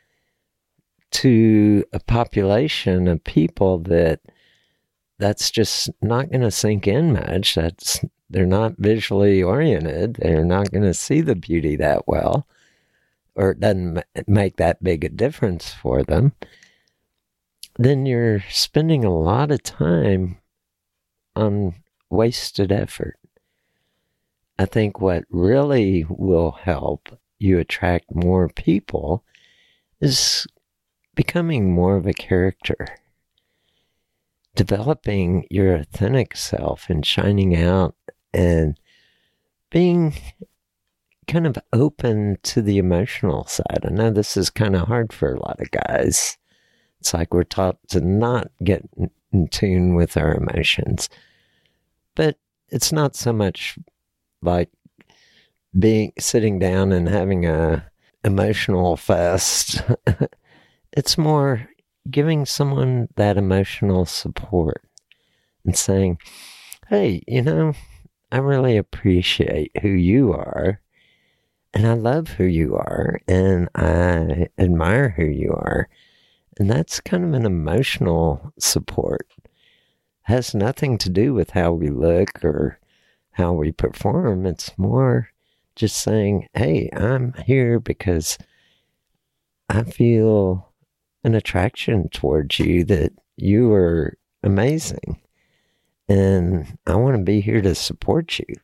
to a population of people that that's just not going to sink in much, that's they're not visually oriented, they're not going to see the beauty that well, or it doesn't make that big a difference for them, then you're spending a lot of time on wasted effort. I think what really will help you attract more people is becoming more of a character, developing your authentic self and shining out and being kind of open to the emotional side. I know this is kind of hard for a lot of guys. It's like we're taught to not get in tune with our emotions. But it's not so much like being sitting down and having a emotional fest. It's more giving someone that emotional support and saying, hey, you know, I really appreciate who you are, and I love who you are, and I admire who you are. And that's kind of an emotional support. Has nothing to do with how we look or how we perform. It's more just saying, hey, I'm here because I feel an attraction towards you, that you are amazing. And I want to be here to support you.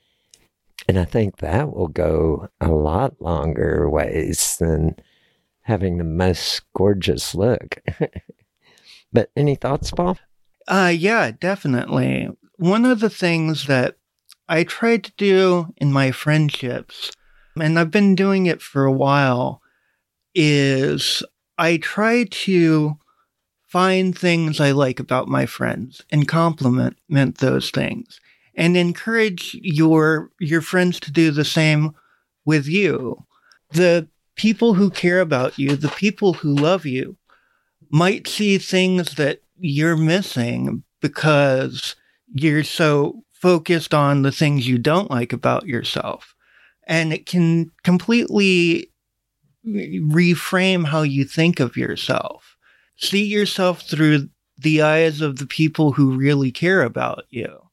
And I think that will go a lot longer ways than having the most gorgeous look. But any thoughts, Paul? Uh, yeah, definitely. One of the things that I try to do in my friendships, and I've been doing it for a while, is I try to find things I like about my friends and compliment those things and encourage your your friends to do the same with you. The people who care about you, the people who love you, might see things that you're missing because you're so focused on the things you don't like about yourself. And it can completely reframe how you think of yourself. See yourself through the eyes of the people who really care about you.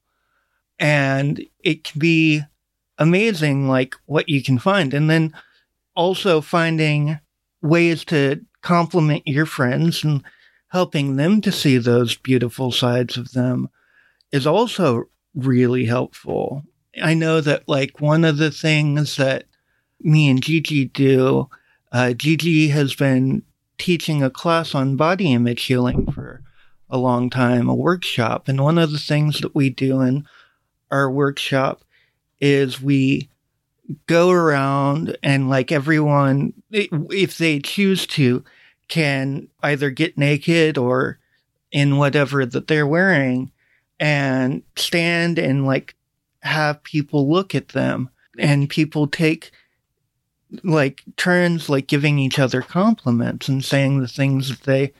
And it can be amazing, like what you can find. And then also finding ways to compliment your friends and helping them to see those beautiful sides of them is also really helpful. I know that, like, one of the things that me and Gigi do, uh, Gigi has been teaching a class on body image healing for a long time, a workshop. And one of the things that we do in our workshop is we go around and, like, everyone, if they choose to, can either get naked or in whatever that they're wearing and stand and, like, have people look at them, and people take, like, turns, like, giving each other compliments and saying the things that they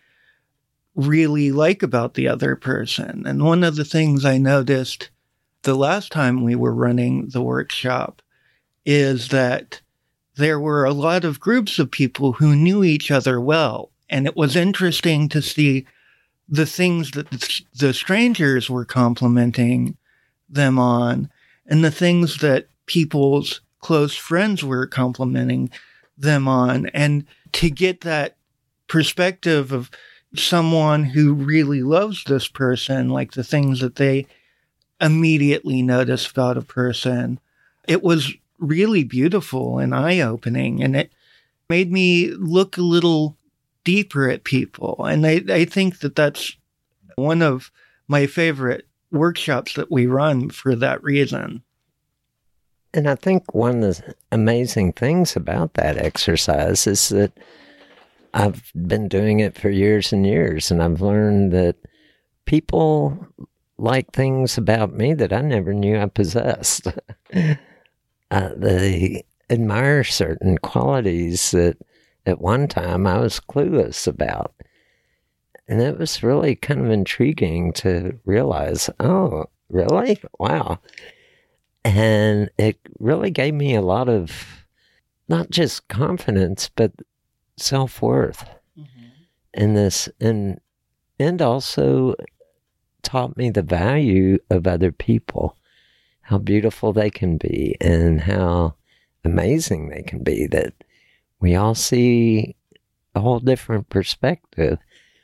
really like about the other person. And one of the things I noticed the last time we were running the workshop is that there were a lot of groups of people who knew each other well. And it was interesting to see the things that the strangers were complimenting them on and the things that people's close friends were complimenting them on. And to get that perspective of someone who really loves this person, like the things that they immediately notice about a person, it was really beautiful and eye-opening. And it made me look a little deeper at people. And I, I think that that's one of my favorite workshops that we run for that reason. And I think one of the amazing things about that exercise is that I've been doing it for years and years, and I've learned that people like things about me that I never knew I possessed. uh, they admire certain qualities that at one time I was clueless about. And it was really kind of intriguing to realize, oh, really? Wow. And it really gave me a lot of not just confidence, but self-worth mm-hmm. in this. And, and also taught me the value of other people, how beautiful they can be and how amazing they can be, that we all see a whole different perspective.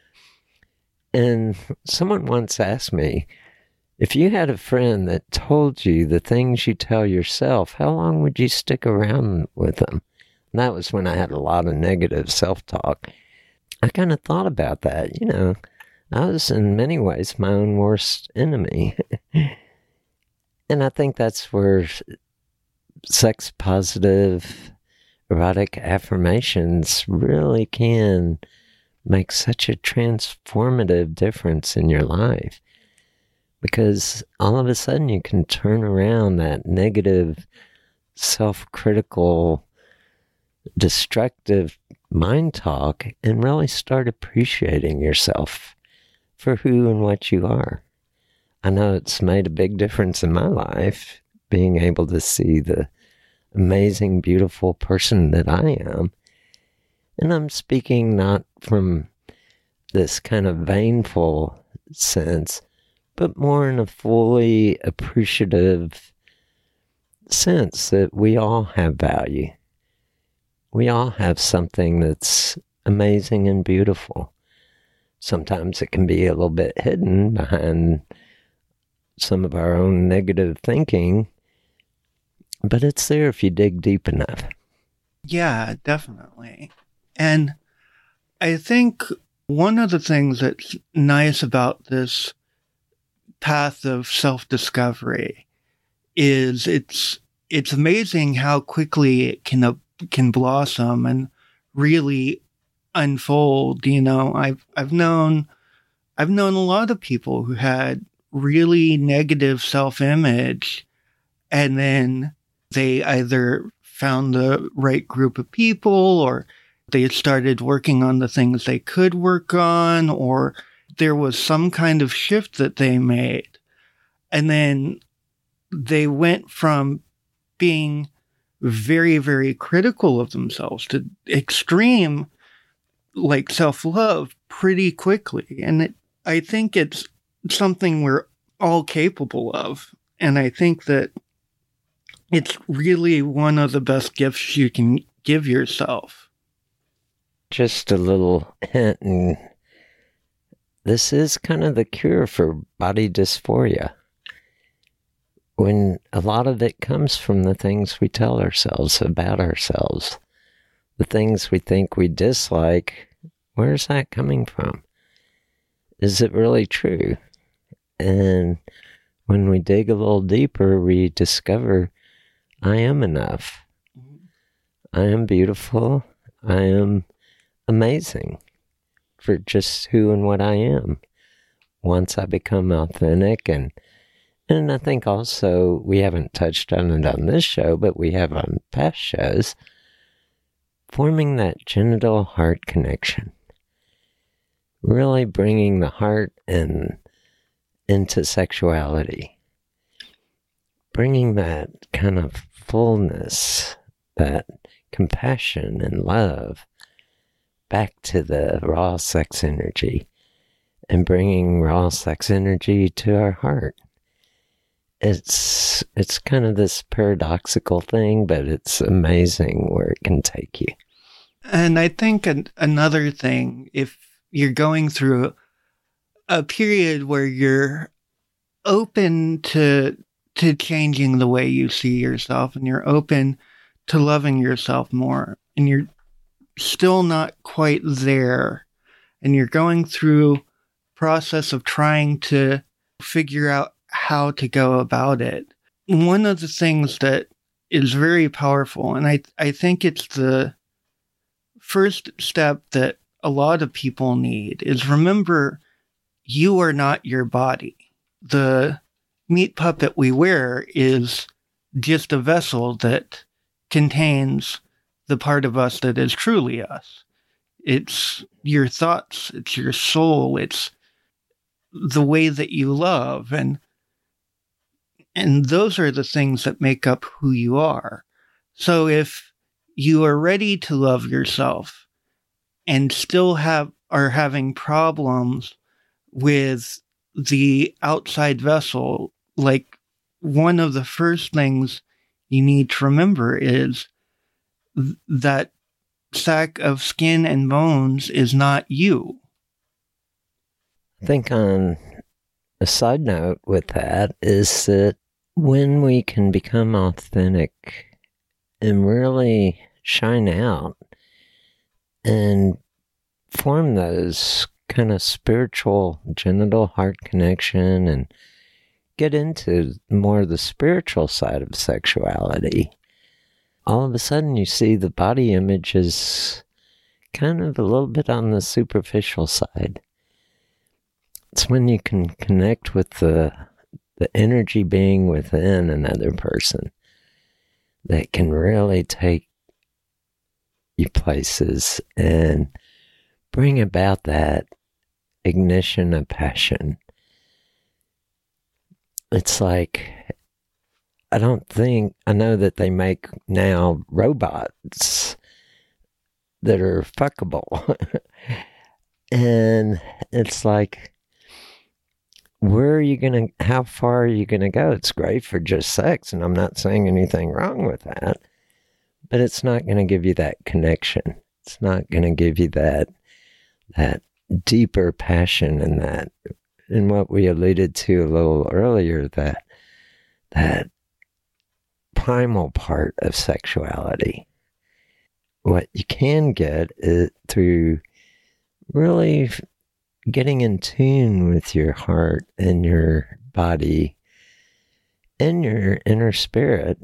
And someone once asked me, if you had a friend that told you the things you tell yourself, how long would you stick around with them? And that was when I had a lot of negative self-talk. I kind of thought about that. You know, I was in many ways my own worst enemy. And I think that's where sex-positive, erotic affirmations really can make such a transformative difference in your life. Because all of a sudden you can turn around that negative, self-critical, destructive mind talk and really start appreciating yourself for who and what you are. I know it's made a big difference in my life, being able to see the amazing, beautiful person that I am. And I'm speaking not from this kind of vainful sense, but more in a fully appreciative sense that we all have value. We all have something that's amazing and beautiful. Sometimes it can be a little bit hidden behind some of our own negative thinking, but it's there if you dig deep enough. Yeah, definitely. And I think one of the things that's nice about this path of self-discovery is it's it's amazing how quickly it can uh, can blossom and really unfold. You know, I've I've known I've known a lot of people who had really negative self-image, and then they either found the right group of people, or they started working on the things they could work on, or there was some kind of shift that they made. And then they went from being very, very critical of themselves to extreme, like, self-love pretty quickly. And it, I think it's something we're all capable of. And I think that it's really one of the best gifts you can give yourself. Just a little hint, and this is kind of the cure for body dysphoria. When a lot of it comes from the things we tell ourselves about ourselves, the things we think we dislike, where's that coming from? Is it really true? And when we dig a little deeper, we discover I am enough. I am beautiful. I am amazing for just who and what I am. Once I become authentic, and and I think also we haven't touched on it on this show, but we have on past shows, forming that genital heart connection. Really bringing the heart and into sexuality. Bringing that kind of fullness, that compassion and love back to the raw sex energy, and bringing raw sex energy to our heart. It's it's kind of this paradoxical thing, but it's amazing where it can take you. And I think an, another thing, if you're going through a period where you're open to to changing the way you see yourself, and you're open to loving yourself more, and you're still not quite there, and you're going through process of trying to figure out how to go about it. One of the things that is very powerful, and I, I think it's the first step that a lot of people need, is remember you are not your body. The meat puppet we wear is just a vessel that contains the part of us that is truly us. It's your thoughts, it's your soul, it's the way that you love, and and those are the things that make up who you are. So if you are ready to love yourself and still have are having problems with the outside vessel, like, one of the first things you need to remember is th- that sack of skin and bones is not you. I think on a side note with that is that when we can become authentic and really shine out and form those kind of spiritual genital heart connection and get into more of the spiritual side of sexuality, all of a sudden you see the body image is kind of a little bit on the superficial side. It's when you can connect with the the energy being within another person that can really take you places and bring about that ignition of passion. It's like, I don't think, I know that they make now robots that are fuckable. And it's like, where are you going to, how far are you going to go? It's great for just sex, and I'm not saying anything wrong with that, but it's not going to give you that connection. It's not going to give you that, that deeper passion, and that, and what we alluded to a little earlier, that, that primal part of sexuality. What you can get is through really getting in tune with your heart and your body and your inner spirit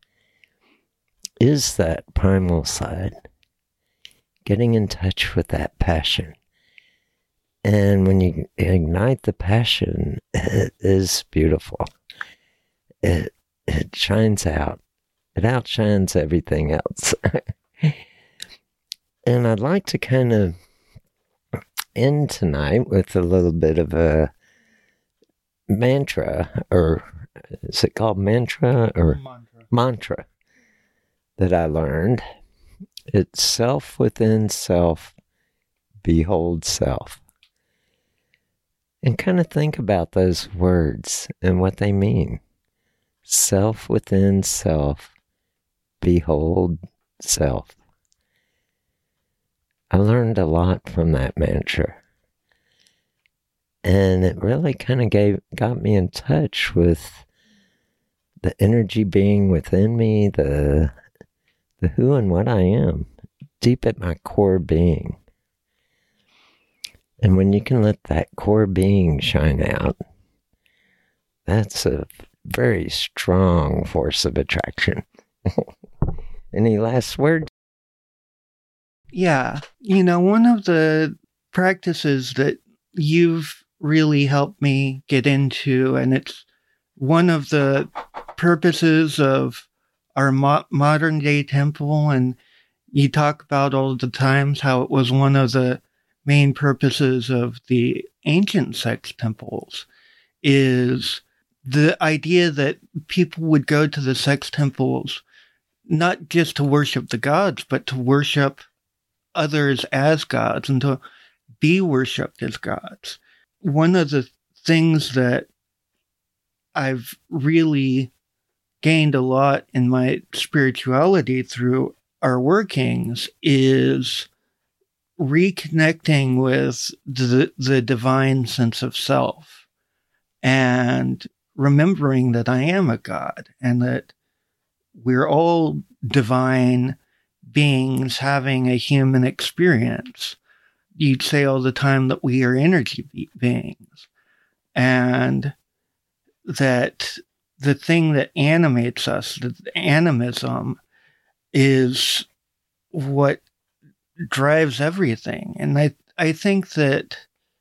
is that primal side. Getting in touch with that passion. And when you ignite the passion, it is beautiful. It, it shines out. It outshines everything else. And I'd like to kind of end tonight with a little bit of a mantra, or is it called mantra or Mantra. mantra that I learned. It's self within self, behold self. And kind of think about those words and what they mean. Self within self, behold self. I learned a lot from that mantra. And it really kind of gave got me in touch with the energy being within me, the the who and what I am, deep at my core being. And when you can let that core being shine out, that's a very strong force of attraction. Any last words? Yeah. You know, one of the practices that you've really helped me get into, and it's one of the purposes of our mo- modern day temple, and you talk about all the times how it was one of the main purposes of the ancient sex temples, is the idea that people would go to the sex temples not just to worship the gods, but to worship others as gods and to be worshipped as gods. One of the things that I've really gained a lot in my spirituality through our workings is reconnecting with the, the divine sense of self and remembering that I am a god and that we're all divine beings having a human experience. You'd say all the time that we are energy be- beings, and that the thing that animates us, the animism, is what drives everything. And I, I think that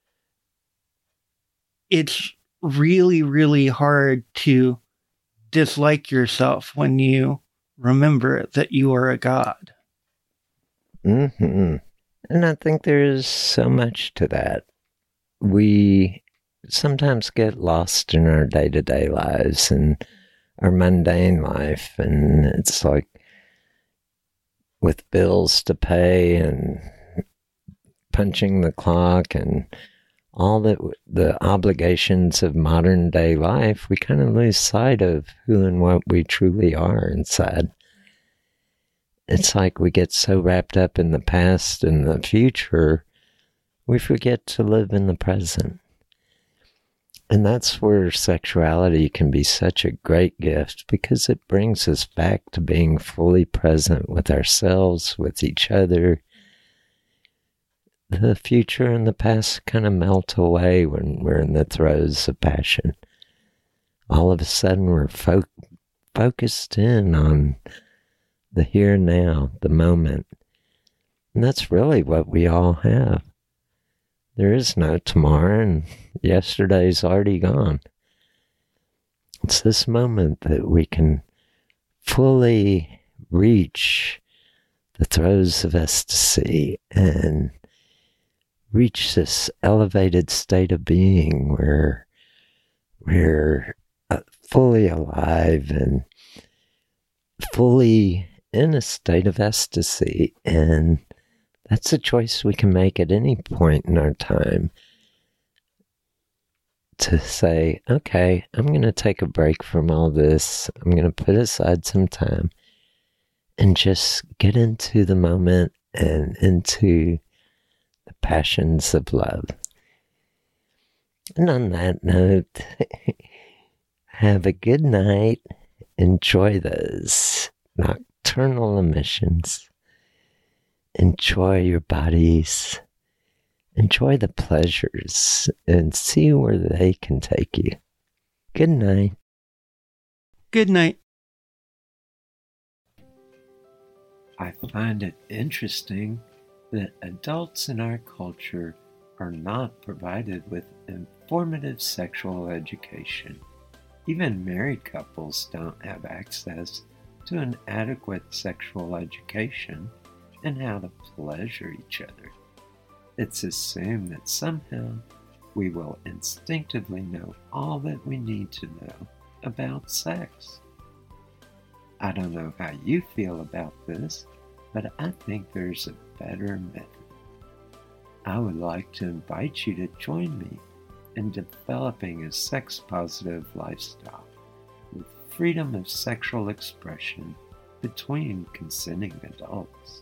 it's really, really hard to dislike yourself when you remember that you are a god. Mm-hmm. And I think there is so much to that. We sometimes get lost in our day-to-day lives and our mundane life, and it's like with bills to pay and punching the clock and all the, the obligations of modern day life, we kind of lose sight of who and what we truly are inside. It's like we get so wrapped up in the past and the future, we forget to live in the present. And that's where sexuality can be such a great gift, because it brings us back to being fully present with ourselves, with each other. The future and the past kind of melt away when we're in the throes of passion. All of a sudden we're fo- focused in on the here and now, the moment. And that's really what we all have. There is no tomorrow, and yesterday's already gone. It's this moment that we can fully reach the throes of ecstasy and reach this elevated state of being where we're uh, fully alive and fully in a state of ecstasy. And that's a choice we can make at any point in our time, to say, okay, I'm going to take a break from all this. I'm going to put aside some time and just get into the moment and into the passions of love. And on that note, have a good night. Enjoy those nocturnal emissions. Enjoy your bodies. enjoy the pleasures and see where they can take you. Good night. Good night. I find it interesting that adults in our culture are not provided with informative sexual education. Even married couples don't have access to an adequate sexual education and how to pleasure each other. It's assumed that somehow we will instinctively know all that we need to know about sex. I don't know how you feel about this, but I think there's a better method. I would like to invite you to join me in developing a sex-positive lifestyle with freedom of sexual expression between consenting adults.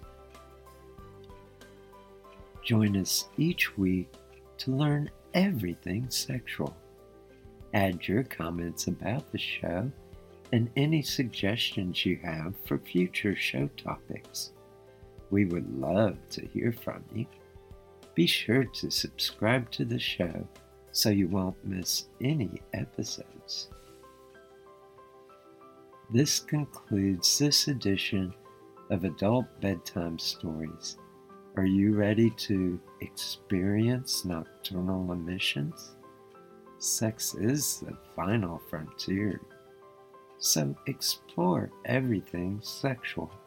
Join us each week to learn everything sexual. Add your comments about the show and any suggestions you have for future show topics. We would love to hear from you. Be sure to subscribe to the show so you won't miss any episodes. This concludes this edition of Adult Bedtime Stories. Are you ready to experience nocturnal emissions? Sex is the final frontier, so explore everything sexual.